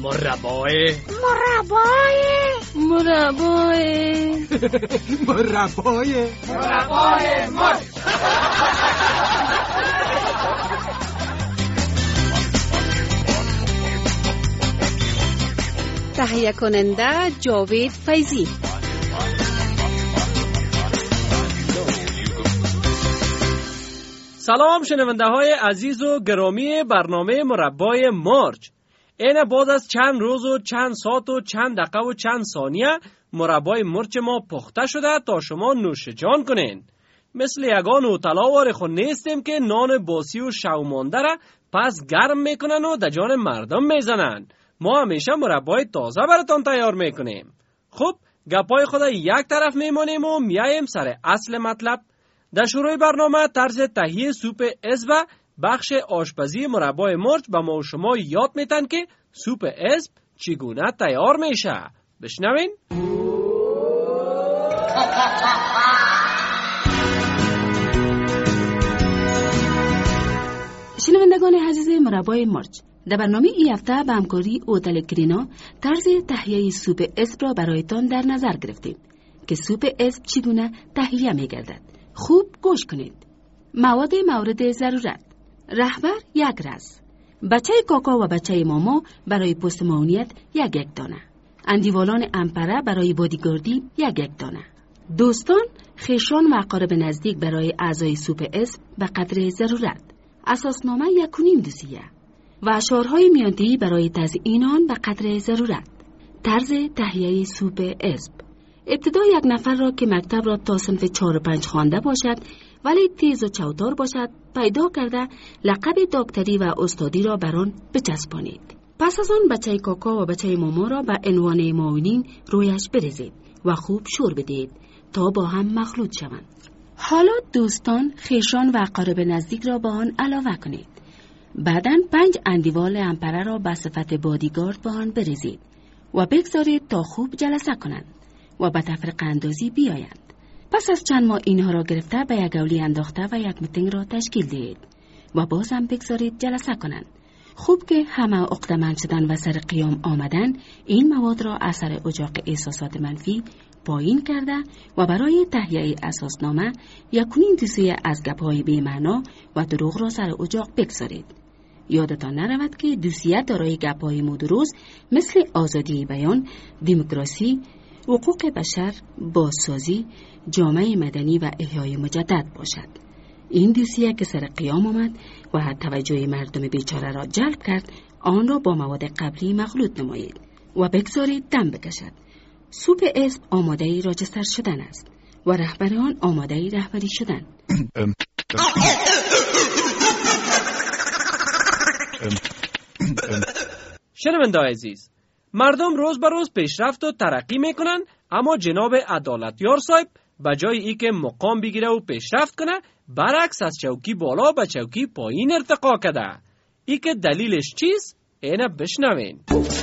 مربای مرچ. تهیه کننده جاوید فیضی. سلام شنونده های عزیز و گرامی برنامه مربای مرچ. اینه بعد از چند روز و چند ساعت و چند دقیقه و چند ثانیه مربای مرچ ما پخته شده تا شما نوش جان کنین. مثل یگان و تلاوار خود نیستیم که نان باسی و شومانده را پس گرم میکنن و در جان مردم میزنن. ما همیشه مربای تازه براتان تیار میکنیم. خب گپای خود یک طرف میمانیم و میایم سر اصل مطلب. در شروع برنامه طرز تهیه سوپ اسب بخش آشپزی مربای مرچ به ما و شما یاد میتن که سوپ اسب چگونه تیار میشه. بشنوین. شنوندگان عزیز مربای مرچ، در برنامه این هفته به همکاری هتل گرینا طرز تهیه سوپ اسب را برایتان در نظر گرفتیم که سوپ اسب چگونه تهیه میگردد. خوب گوش کنید. مواد مورد ضرورت: رهبر 1 رز، بچه کاکا و بچه ماما برای پست معاونیت 1 دانه، اندیوالان امپره برای بادیگاردی 1 دانه، دوستان، خویشان و اقارب نزدیک برای اعضای سوپ اسب به قدر ضرورت، اساسنامه 1.5 دوسیه و اشعارهای میانتهی برای تزیین آن به قدر ضرورت. طرز تهیه سوپ اسب: ابتدا 1 نفر را که مکتب را تا صنف 4 و 5 خوانده باشد ولی تیز و چوتار باشد پیدا کرده لقب دکتری و استادی را بر آن بچسبانید. پس از آن بچه کاکا و بچه ماما را به عنوان معاونین رویش بریزید و خوب شور بدهید تا با هم مخلوط شوند. حالا دوستان، خویشان و اقارب نزدیک را با آن علاوه کنید. بعداً 5 اندیوال امپره را به صفت بادیگارد با آن بریزید و بگذارید تا خوب جلسه کنند و به تفرقه اندازی بیایند. پس از چند ماه اینها را گرفته به یک گولی انداخته و یک میتینگ را تشکیل دهید و باز هم بگذارید جلسه کنند. خوب که همه عقده‌مند شدن و سر قیام آمدن، این مواد را اثر اجاق احساسات منفی پایین کرده و برای تهیه اساسنامه 1.5 دوسیه از گپ‌های بی‌معنا و دروغ را سر اجاق بگذارید. یادتان نرود که دوسیه دارای گپ‌های مدروس مثل آزادی بیان، دموکراسی، حقوق بشر، بازسازی، جامعه مدنی و احیای مجدد باشد. این دوسیه که سر قیام آمد و توجه مردم بیچاره را جلب کرد، آن را با مواد قبلی مخلوط نمایید و بگذارید دم بکشد. سوپ اسب آماده راجستر شدن است و رهبر آن آماده رهبری شدن. شنونده عزیز، مردم روز به روز پیشرفت و ترقی میکنن، اما جناب عدالتیار صاحب به جای ای که مقام بگیره و پیشرفت کنه، برعکس از چوکی بالا به چوکی پایین ارتقا کرده. ای که دلیلش چیست؟ اینه بشنوین.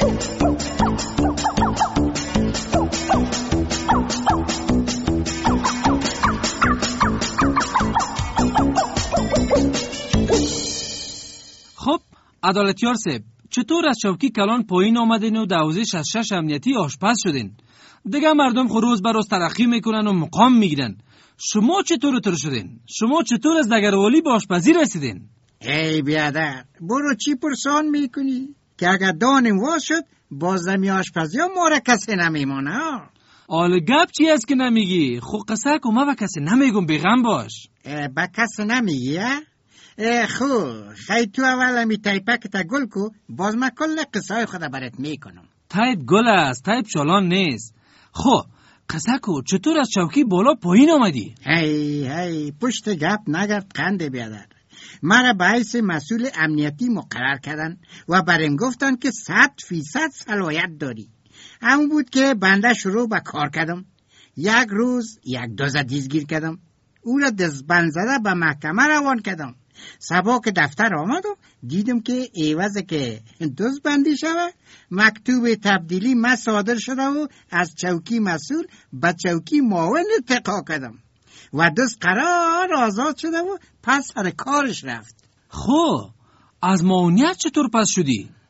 خب عدالتیار صاحب، چطور از چوکی کلان پایین آمدین و دوازه 66 امنیتی آشپز شدین؟ دیگه مردم خود روز بر روز ترقی میکنن و مقام میگیرن. شما چطور شدین؟ شما چطور از دگروالی به آشپزی رسیدین؟ ای بیادر، برو چی پرسان میکنی؟ که اگر دانم واز شد باز دمی آشپزی ها ما را کسی نمیمانه. آل گپ چی است که نمیگی؟ خو قصه که ما با کسی نمیگم، بیغم باش. با کسی نمیگی؟ خو خیلی تو اول می تایپک تا گل کو، باز ما کل قصه های خود برات میکنم. تایپ گل است، تایپ شالان نیست. خو قصه کو چطور از چوکی بالا پایین آمدی؟ هی پشت گپ نگرد قند بیادر. مرا به حیث مسئول امنیتی مقرر کردن و برم گفتن که 100% صلاحیت داری. همون بود که بنده شروع به کار کردم. یک روز 1 دوز دیزگیر کردم، او را دزبند زده به محکمه روان کردم. صبح که دفتر آمدم دیدم که عوض که دوز بندی شود مکتوب تبدیلی من صادر شده و از چوکی مسئول به چوکی معاون ارتقا کردم و دوز قرار آزاد شده و پس سر کارش رفت. خب از معاونیت چطور پس شدی؟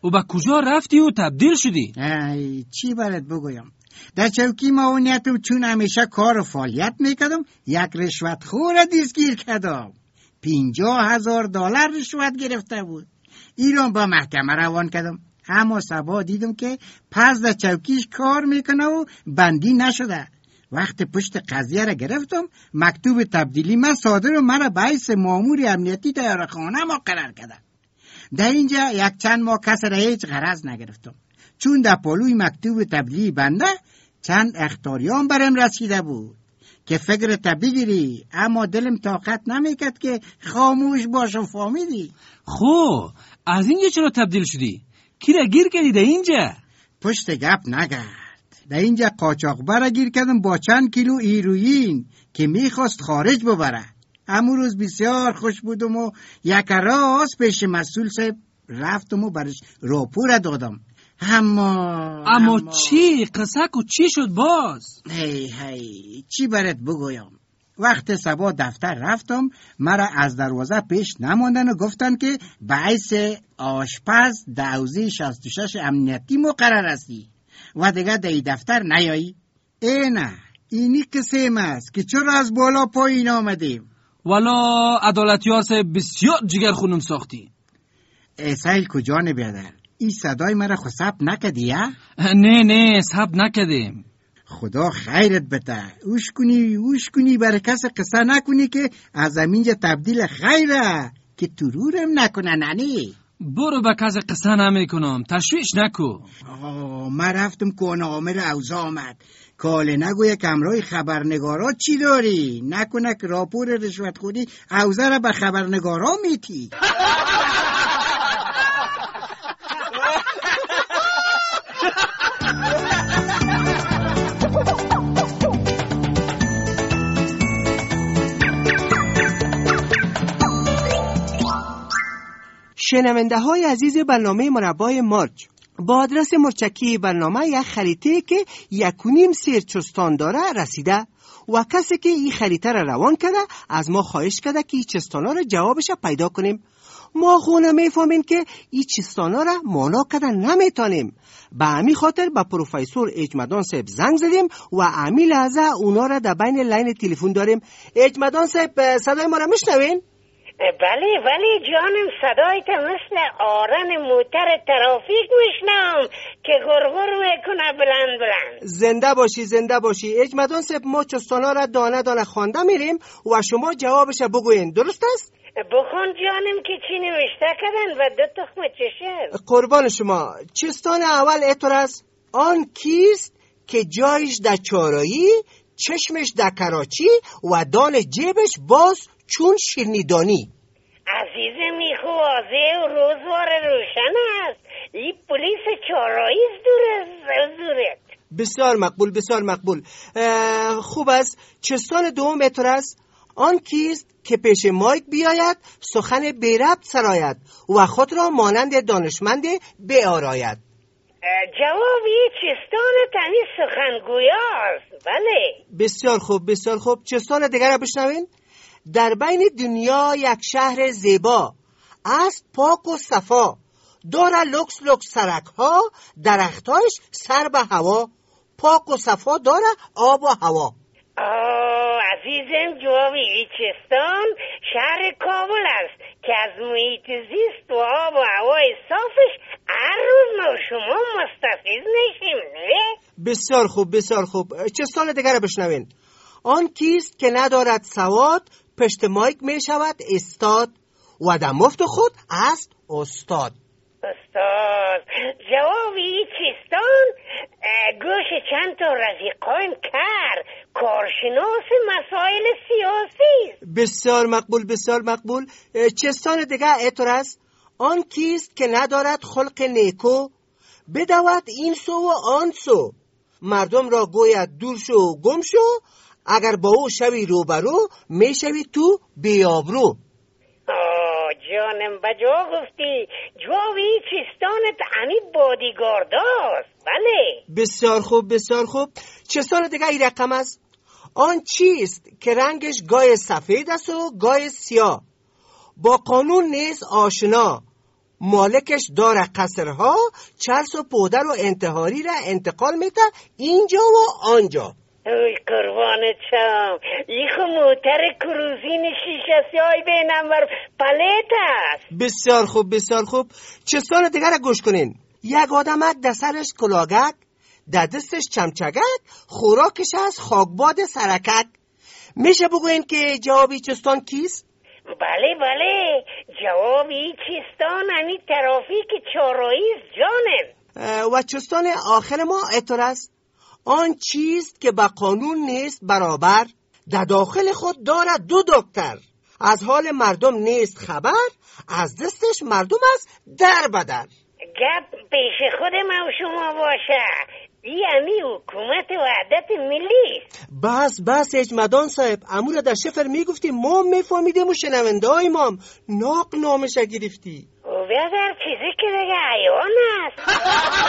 و به کجا رفتی و تبدیل شدی؟ ای چی برات بگویم؟ در چوکی معاونیتم چون همیشه کار و فعالیت میکردم، یک رشوتخور دستگیر کردم. $50,000 رشوت گرفته بود. ایران با محکمه روان کردم، اما صبح دیدم که پس در چوکیش کار میکنه و بندی نشده. وقت پشت قضیه را گرفتم، مکتوب تبدیلی من صادر و مرا به حیث مامور امنیتی طیاره‌خانه مقرر کردن. در اینجا یک چند ماه کس را هیچ غرض نگرفتم، چون در پالوی مکتوب تبدیلی بنده چند اخطاریان برم رسیده بود که فکر بگیری، اما دلم طاقت نمیکرد که خاموش باشم. فهمیدی؟ خب از اینجا چرا تبدیل شدی؟ کی را گیر کردی در اینجا؟ پشت گپ نگرد. در اینجا قاچاقبر گیر کردم با چند کیلو هیروئین که میخواست خارج ببره. امروز بسیار خوش بودم و یک راست پیش مسئول صاحب رفتم و برش راپور دادم. اما چی؟ قصک و چی شد باز؟ هی چی برات بگویم؟ وقت صبح دفتر رفتم، مرا از دروازه پیش نماندن و گفتن که به حیث آشپز در حوزه 66 امنیتی مقرر هستی و دیگه در دفتر نیایی. نه اینی قسم است که چرا از بالا پایین آمدیم. والا عدالتیار صاحب بسیار جگر خونم ساختی. سیل کجا نبیادر؟ این صدای مرا خو ثبت نکدی یا؟ نه ثبت نکدیم. خدا خیرت بده. اوش کنی برای کس قصه نکنی که از اینجا تبدیل خیره که ترورم نکنه. ننی برو به کس قصه نمی کنم، تشویش نکو. من رفتم کونه عامل اوضاع آمد. کاله نگوی کمرای خبرنگارا چی داری؟ نکنه که راپور رشوت خودی اوضاع را به خبرنگارا میتی. شنونده های عزیز برنامه مربای مارچ، با آدرس مرچکی برنامه یک خریطه که 1.5 سیر چستان داره رسیده و کسی که این خریطه را روان کرده از ما خواهش کرده که این چستانا را جوابش پیدا کنیم. ما خونه میفهمیم که این چستانا را مانا کردن نمیتانیم. به همین خاطر به پروفسور اجمدان صاحب زنگ زدیم و همین لحظه اونا را در بین لاین تلفن داریم. اجمدان صاحب صدای ما را میشنوین؟ بله جانم، صدایت مثل آرن موتر ترافیک میشنم که گرگر میکنه بلند. زنده باشی اجمدان صاحب. ما چستانا را دانه دانه خوانده میریم و شما جوابش بگوین، درست است؟ بخون جانم که چی نوشته کردن و 2 تخم چشم. قربان شما. چستان اول اتور است: آن کیست که جایش در چارایی، چشمش در کراچی و دان جیبش باز چون شیرنیدانی. عزیزم این خوازه و روزوار روشن است. این پلیس چارایی زورت. بسیار مقبول. خوب است. چستان دوم اتور است: آن کیست که پیش مایک بیاید، سخن بی ربط سراید و خود را مانند دانشمند بیاراید. جوابی چستان تنی سخنگویاست. بله. بسیار خوب. چستان دیگر را بشنوین. در بین دنیا یک شهر زیبا است، پاک و صفا، داره لکس سرک ها، درختایش سر به هوا، پاک و صفا داره آب و هوا. عزیزم جوابی ایچستان شهر کابل است که از محیط زیست و آب و هوای صافش هر روز ما شما مستفید میشیم. بسیار خوب. چستان دیگر بشنوین. آن کیست که ندارد سواد، پشت مایک می شود استاد و در مفت خود است استاد. جوابی چستان گوش چند تا رفیقایم کارشناس مسائل سیاسی. بسیار مقبول. چستان دیگه اتور است: آن کیست که ندارد خلق نیکو، بدود این سو و آن سو، مردم را گوید دور شو و گم شو، اگر با او شوی روبرو می شوی تو بیابرو. جانم بجا گفتی. جوابی چستانت همی بادیگارداست. بله. بسیار خوب. چستان دیگه ای رقم است: آن چیست که رنگش گای سفید است و گای سیاه، با قانون نیز آشنا، مالکش داره قصرها، چرس و پودر و انتحاری را انتقال میده اینجا و آنجا. اوی قربانت شم، ای خو موتر کروزین شیشه سیای به نمبر پلیت است. بسیار خوب بسیار خوب. چستان دیگر را گوش کنین. یک آدمک در سرش کلاگک، در دستش چمچگک، خوراکش از خاکباد سرکک. میشه بگوین که جوابی چستان کیست؟ بله بله، جوابی چستان همی ترافیک چارایی جانم. و چستان آخر ما اتر است. آن چیست که به قانون نیست برابر، در داخل خود دارد دو دکتر. از حال مردم نیست خبر، از دستش مردم است در بدر. گپ پیش خود من و شما باشه، یعنی حکومت وحدت ملی. بس اجمدان صاحب، امور در شفر میگفتیم ما میفهمیدیم و شنونده های مام ناق نامش گرفتی. و بیادر چیزی که دیگه حیوان است.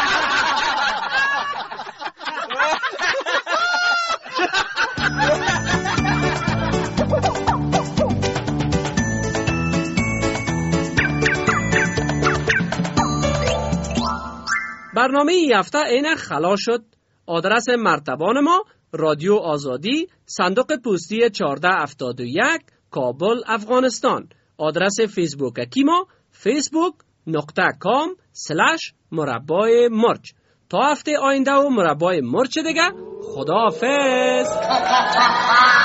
برنامه این هفته اینه خلاص شد. آدرس مرتبان ما رادیو آزادی، صندوق پستی 1471 کابل افغانستان. آدرس فیسبوکی ما facebook.com/مربای مرچ. تا هفته آینده و مربای مرچ دیگه، خداحافظ.